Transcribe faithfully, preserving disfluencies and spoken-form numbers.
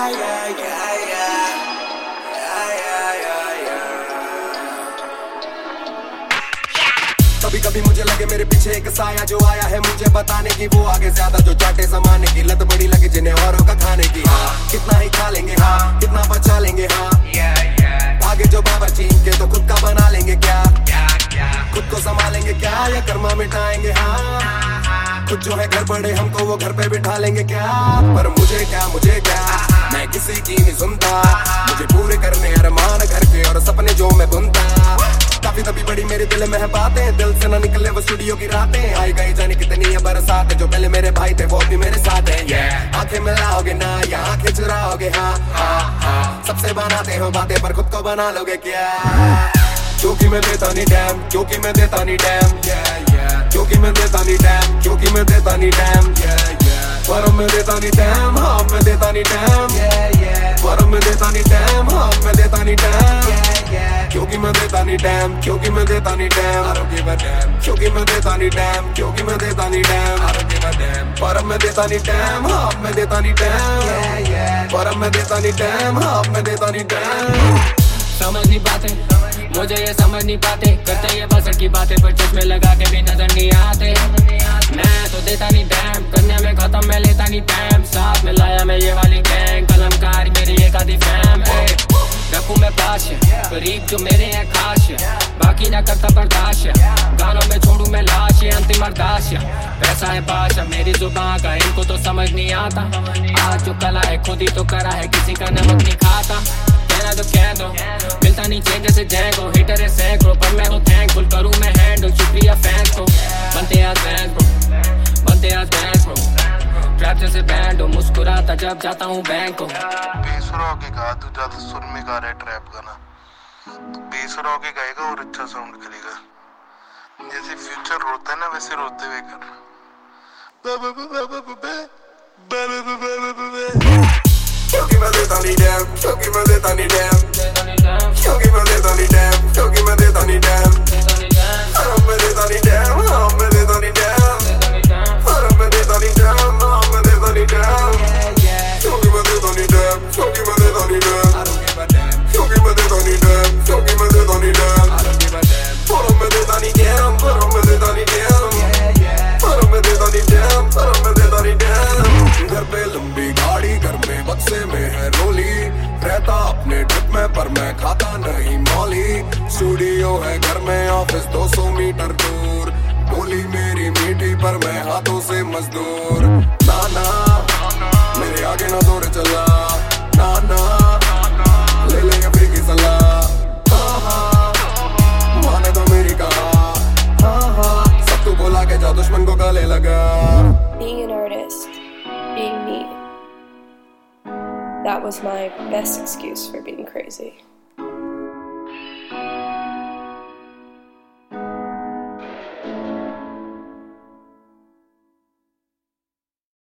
yeah, yeah, yeah. Yeah, yeah, yeah, yeah. कभी कभी मुझे लगे मेरे पीछे एक साया जो आया है मुझे बताने की, वो आगे ज्यादा जो चाटे समाने की, लत बड़ी लगे जिन्हें औरों का खाने की। हाँ कितना ही खा लेंगे, हाँ कितना बचा लेंगे, हाँ आगे जो बावर्ची के तो खुद का बना लेंगे क्या, खुद को संभालेंगे क्या या कर्मा मिटाएंगे। हाँ खुद जो है घर बड़े हमको वो घर पे बिठा लेंगे क्या, पर मुझे क्या मुझे क्या मैं किसी की नहीं सुनता, मुझे पूरे करने अरमान घर के और सपने जो मैं बुनता। काफी तभी बड़ी मेरे दिल में है बातें, दिल से ना निकले वो स्टूडियो की रातें, आई गई जाने कितनी है बरसात, जो पहले मेरे भाई थे वो भी मेरे साथ हैं। yeah. आंखें मिलाओगे ना या आंखें चुराओगे, हाँ हाँ हाँ सबसे बनाते हो बातें पर खुद को बना लोगे क्या, क्योंकि मैं देता नहीं डैम, क्योंकि मैं देता नहीं डैम, क्योंकि मैं देता नहीं डैम, क्योंकि मैं देता नहीं डैम, पर मैं देता नहीं डैम, हाँ मैं देता नहीं डैम, पर मैं देता नहीं डैम, हाँ मैं देता नहीं डैम, क्योंकि मैं देता नहीं डैम, क्योंकि मैं देता नहीं डैम, क्योंकि मैं देता नहीं डैम, क्योंकि मैं देता नहीं डैम, पर मैं देता नहीं डैम, हाँ मैं देता नहीं डैम, पर मैं देता नहीं डैम, हाँ मैं देता नहीं डैम। समझ नहीं पाते मुझे ये समझ नहीं पाते, करते ये बसर की बातें पर चश्मे लगा के भी नजर नहीं आते। मैं तो देता नहीं डैम, करने में खत्म मैं लेता नहीं टाइम, साथ में लाया मैं ये वाली गैंग, कलमकारी मेरी एक आधी फैम। रखूं मैं पाश करीब जो मेरे हैं खास, बाकी ना करता बर्दाश्त, गानों में छोड़ू मैं लाश, अंतिम अरदाश। पैसा है पाशा मेरी जुबान का इनको तो समझ नहीं आता, आज जो कला है खुद ही तो करा है किसी का नमक नहीं खाता। कहना तो कह दो मिलता नहीं चेंज जैसे जैंगो, हिटर है सैकड़ों पर मैं हूँ थैंकफुल, करूँ मैं हैंडल शुक्रिया फैंस को। बनते आज बैंक ब्रो, बनते आज बैंक ब्रो, ट्रैप जैसे बैंड हो मुस्कुराता जब जाता हूँ बैंक को। बेसुरा होके गा तू, ज्यादा सुर में गा रहा है ट्रैप गाना, तू बेसुरा होके गाएगा और अच्छा साउंड करेगा, जैसे फ्यूचर रोता है ना वैसे रोते हुए कर। क्योंकि मैं देता नहीं डैम, क्योंकि मैं देता नहीं डैम, क्योंकि मैं देता नहीं डैम, क्योंकि मैं देता नहीं डैम, हाँ मैं देता नहीं डैम, हाँ मैं देता नहीं डैम, हाँ मैं देता नहीं डैम, हाँ मैं देता नहीं डैम, क्योंकि मैं देता नहीं डैम, क्योंकि मैं देता नहीं डैम, क्योंकि मैं देता नहीं डैम, क्योंकि मैं देता नहीं डैम, पर मैं देता नहीं डैम, पर मैं देता नहीं डैम, पर मैं देता नहीं डैम, पर मैं देता नहीं डैम। घर पे लंबी गाड़ी, घर में बक्से में है रोली, रहता अपने ट्रिप में पर मैं खाता नहीं मौली, स्टूडियो है घर में ऑफिस दो सौ मीटर दूर, बोली मेरी मीठी पर मैं हाथों से मजदूर। नाना मेरे आगे ना दौड़ चला, नाना ले लेंगे फ्री की सलाह, हाँ हाँ माने तो मेरी कहा, हाँ हाँ सब तू बोला के जा दुश्मन को गले लगा। Being an artist, being me, that was my best excuse for being crazy.